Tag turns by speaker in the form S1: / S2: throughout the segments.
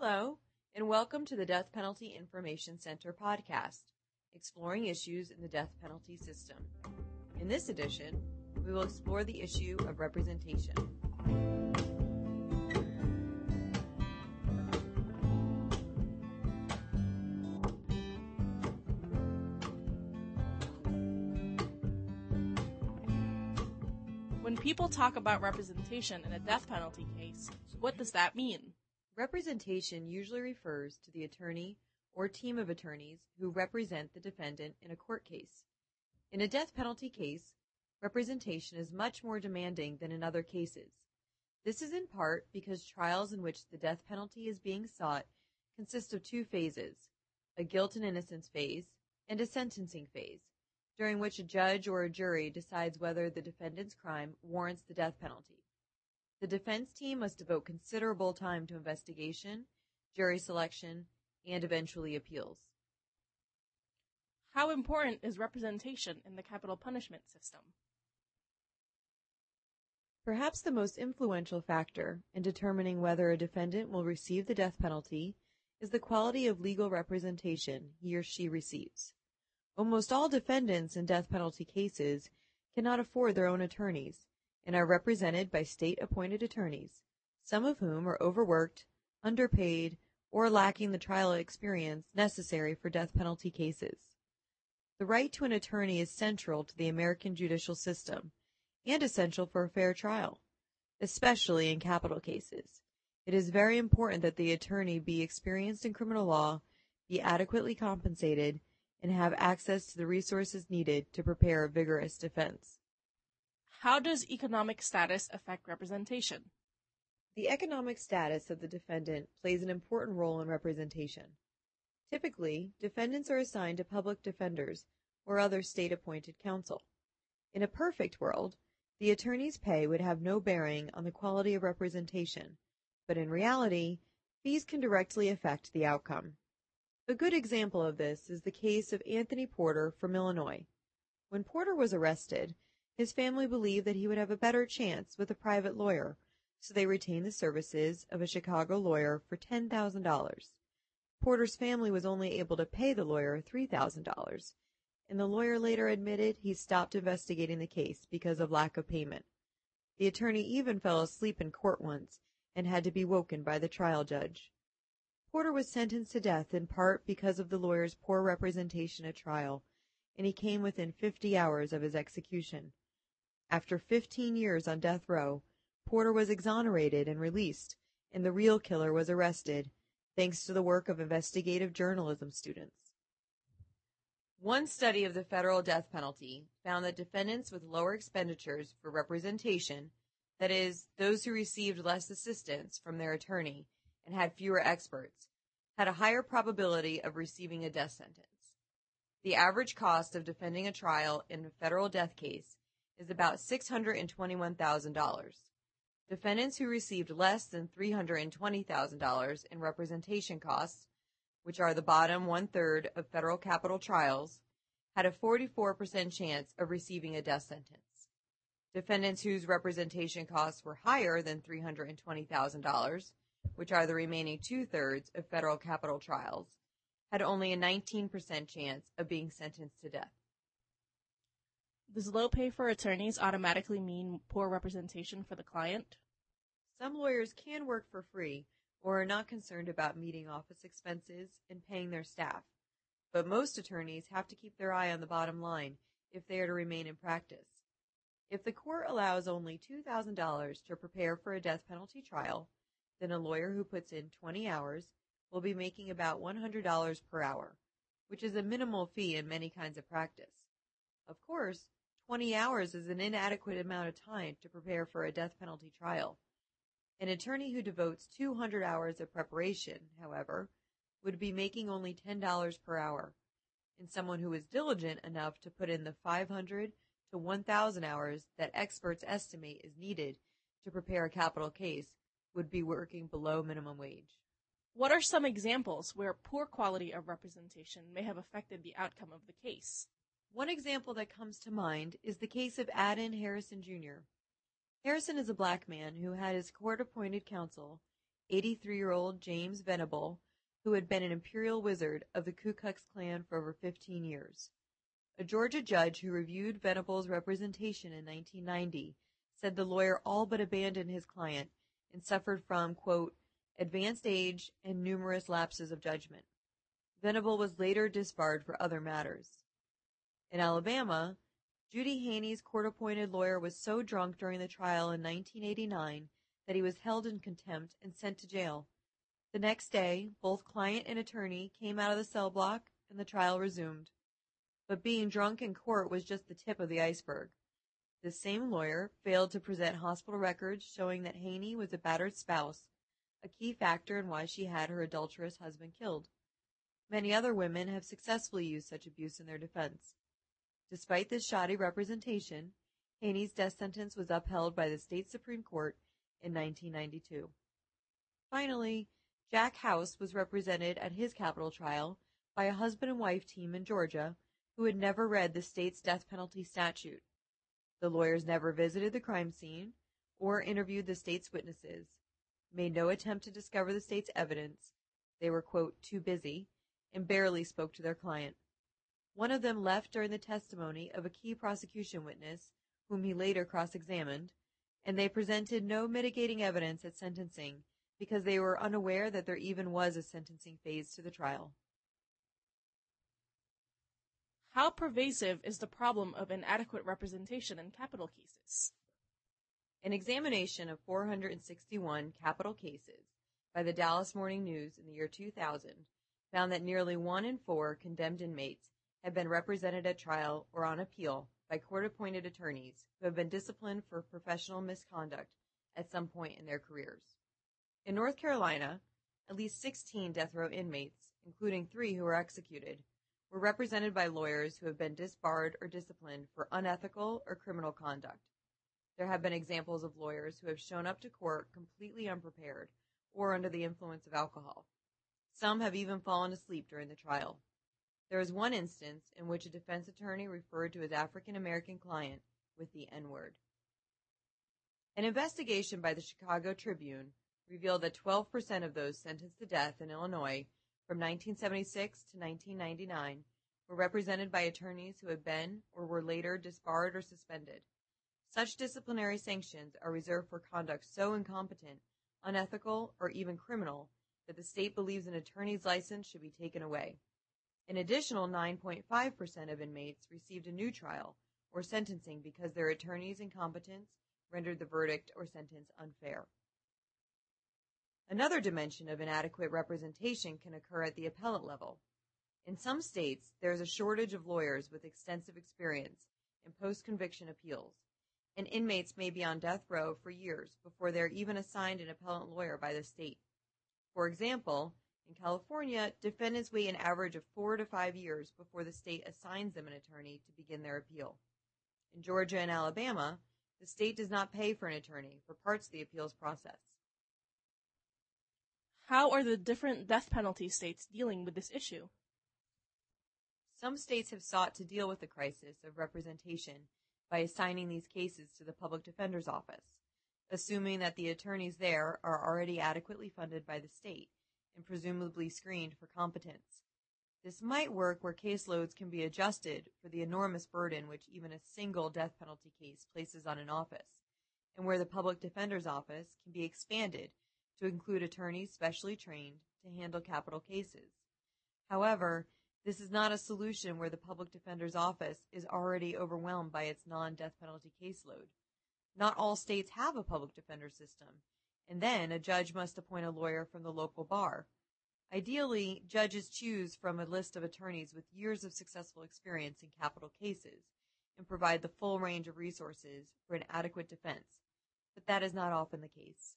S1: Hello, and welcome to the Death Penalty Information Center podcast, exploring issues in the death penalty system. In this edition, we will explore the issue of representation.
S2: When people talk about representation in a death penalty case, what does that mean?
S1: Representation usually refers to the attorney or team of attorneys who represent the defendant in a court case. In a death penalty case, representation is much more demanding than in other cases. This is in part because trials in which the death penalty is being sought consist of two phases, a guilt and innocence phase and a sentencing phase, during which a judge or a jury decides whether the defendant's crime warrants the death penalty. The defense team must devote considerable time to investigation, jury selection, and eventually appeals.
S2: How important is representation in the capital punishment system?
S1: Perhaps the most influential factor in determining whether a defendant will receive the death penalty is the quality of legal representation he or she receives. Almost all defendants in death penalty cases cannot afford their own attorneys and are represented by state-appointed attorneys, some of whom are overworked, underpaid, or lacking the trial experience necessary for death penalty cases. The right to an attorney is central to the American judicial system and essential for a fair trial, especially in capital cases. It is very important that the attorney be experienced in criminal law, be adequately compensated, and have access to the resources needed to prepare a vigorous defense.
S2: How does economic status affect representation?
S1: The economic status of the defendant plays an important role in representation. Typically, defendants are assigned to public defenders or other state-appointed counsel. In a perfect world, the attorney's pay would have no bearing on the quality of representation, but in reality, fees can directly affect the outcome. A good example of this is the case of Anthony Porter from Illinois. When Porter was arrested, his family believed that he would have a better chance with a private lawyer, so they retained the services of a Chicago lawyer for $10,000. Porter's family was only able to pay the lawyer $3,000, and the lawyer later admitted he stopped investigating the case because of lack of payment. The attorney even fell asleep in court once and had to be woken by the trial judge. Porter was sentenced to death in part because of the lawyer's poor representation at trial, and he came within 50 hours of his execution. After 15 years on death row, Porter was exonerated and released, and the real killer was arrested, thanks to the work of investigative journalism students. One study of the federal death penalty found that defendants with lower expenditures for representation, that is, those who received less assistance from their attorney and had fewer experts, had a higher probability of receiving a death sentence. The average cost of defending a trial in a federal death case is about $621,000. Defendants who received less than $320,000 in representation costs, which are the bottom one-third of federal capital trials, had a 44% chance of receiving a death sentence. Defendants whose representation costs were higher than $320,000, which are the remaining two-thirds of federal capital trials, had only a 19% chance of being sentenced to death.
S2: Does low pay for attorneys automatically mean poor representation for the client?
S1: Some lawyers can work for free or are not concerned about meeting office expenses and paying their staff, but most attorneys have to keep their eye on the bottom line if they are to remain in practice. If the court allows only $2,000 to prepare for a death penalty trial, then a lawyer who puts in 20 hours will be making about $100 per hour, which is a minimal fee in many kinds of practice. Of course, 20 hours is an inadequate amount of time to prepare for a death penalty trial. An attorney who devotes 200 hours of preparation, however, would be making only $10 per hour, and someone who is diligent enough to put in the 500 to 1,000 hours that experts estimate is needed to prepare a capital case would be working below minimum wage.
S2: What are some examples where poor quality of representation may have affected the outcome of the case?
S1: One example that comes to mind is the case of Adin Harrison Jr. Harrison is a black man who had his court-appointed counsel 83-year-old James Venable, who had been an imperial wizard of the Ku Klux Klan for over 15 years. A Georgia judge who reviewed Venable's representation in 1990 said the lawyer all but abandoned his client and suffered from, quote, advanced age and numerous lapses of judgment. Venable was later disbarred for other matters. In Alabama, Judy Haney's court-appointed lawyer was so drunk during the trial in 1989 that he was held in contempt and sent to jail. The next day, both client and attorney came out of the cell block and the trial resumed. But being drunk in court was just the tip of the iceberg. This same lawyer failed to present hospital records showing that Haney was a battered spouse, a key factor in why she had her adulterous husband killed. Many other women have successfully used such abuse in their defense. Despite this shoddy representation, Haney's death sentence was upheld by the state Supreme Court in 1992. Finally, Jack House was represented at his capital trial by a husband and wife team in Georgia who had never read the state's death penalty statute. The lawyers never visited the crime scene or interviewed the state's witnesses, made no attempt to discover the state's evidence. They were, quote, too busy, and barely spoke to their client. One of them left during the testimony of a key prosecution witness, whom he later cross-examined, and they presented no mitigating evidence at sentencing because they were unaware that there even was a sentencing phase to the trial.
S2: How pervasive is the problem of inadequate representation in capital cases?
S1: An examination of 461 capital cases by the Dallas Morning News in the year 2000 found that nearly 1 in 4 condemned inmates had been represented at trial or on appeal by court-appointed attorneys who have been disciplined for professional misconduct at some point in their careers. In North Carolina, at least 16 death row inmates, including 3 who were executed, were represented by lawyers who have been disbarred or disciplined for unethical or criminal conduct. There have been examples of lawyers who have shown up to court completely unprepared or under the influence of alcohol. Some have even fallen asleep during the trial. There is one instance in which a defense attorney referred to his African-American client with the N-word. An investigation by the Chicago Tribune revealed that 12% of those sentenced to death in Illinois from 1976 to 1999 were represented by attorneys who had been or were later disbarred or suspended. Such disciplinary sanctions are reserved for conduct so incompetent, unethical, or even criminal that the state believes an attorney's license should be taken away. An additional 9.5% of inmates received a new trial or sentencing because their attorney's incompetence rendered the verdict or sentence unfair. Another dimension of inadequate representation can occur at the appellate level. In some states, there is a shortage of lawyers with extensive experience in post-conviction appeals, and inmates may be on death row for years before they are even assigned an appellant lawyer by the state. For example, in California, defendants wait an average of 4 to 5 years before the state assigns them an attorney to begin their appeal. In Georgia and Alabama, the state does not pay for an attorney for parts of the appeals process.
S2: How are the different death penalty states dealing with this issue?
S1: Some states have sought to deal with the crisis of representation by assigning these cases to the public defender's office, assuming that the attorneys there are already adequately funded by the state and presumably screened for competence. This might work where caseloads can be adjusted for the enormous burden which even a single death penalty case places on an office, and where the public defender's office can be expanded to include attorneys specially trained to handle capital cases. However, this is not a solution where the public defender's office is already overwhelmed by its non-death penalty caseload. Not all states have a public defender system, and then a judge must appoint a lawyer from the local bar. Ideally, judges choose from a list of attorneys with years of successful experience in capital cases and provide the full range of resources for an adequate defense, but that is not often the case.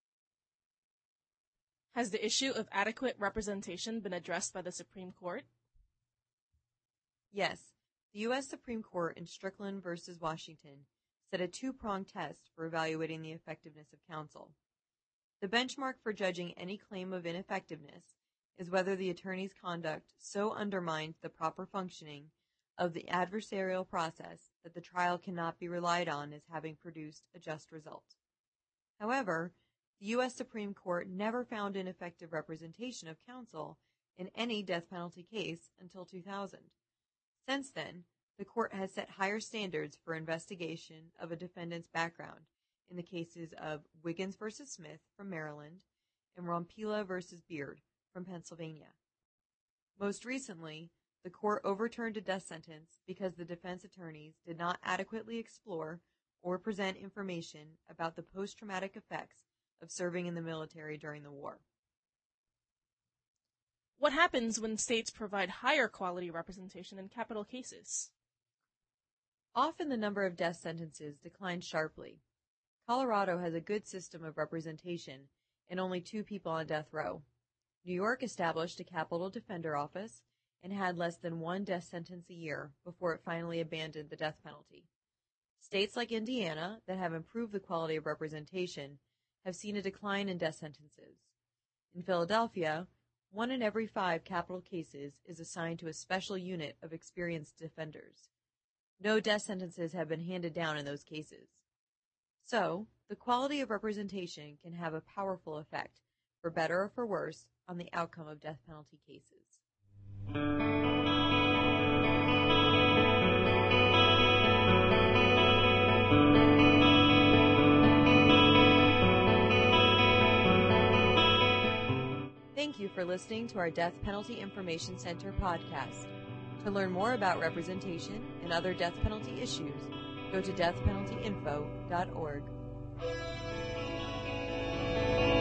S2: Has the issue of adequate representation been addressed by the Supreme Court?
S1: Yes, the U.S. Supreme Court in Strickland v. Washington set a two-pronged test for evaluating the effectiveness of counsel. The benchmark for judging any claim of ineffectiveness is whether the attorney's conduct so undermined the proper functioning of the adversarial process that the trial cannot be relied on as having produced a just result. However, the U.S. Supreme Court never found ineffective representation of counsel in any death penalty case until 2000. Since then, the court has set higher standards for investigation of a defendant's background in the cases of Wiggins v. Smith from Maryland and Rompila v. Beard from Pennsylvania. Most recently, the court overturned a death sentence because the defense attorneys did not adequately explore or present information about the post-traumatic effects of serving in the military during the war.
S2: What happens when states provide higher quality representation in capital cases?
S1: Often the number of death sentences declines sharply. Colorado has a good system of representation and only 2 people on death row. New York established a capital defender office and had less than 1 death sentence a year before it finally abandoned the death penalty. States like Indiana, that have improved the quality of representation, have seen a decline in death sentences. In Philadelphia, 1 in every 5 capital cases is assigned to a special unit of experienced defenders. No death sentences have been handed down in those cases. So, the quality of representation can have a powerful effect, for better or for worse, on the outcome of death penalty cases. Thank you for listening to our Death Penalty Information Center podcast. To learn more about representation and other death penalty issues, go to deathpenaltyinfo.org.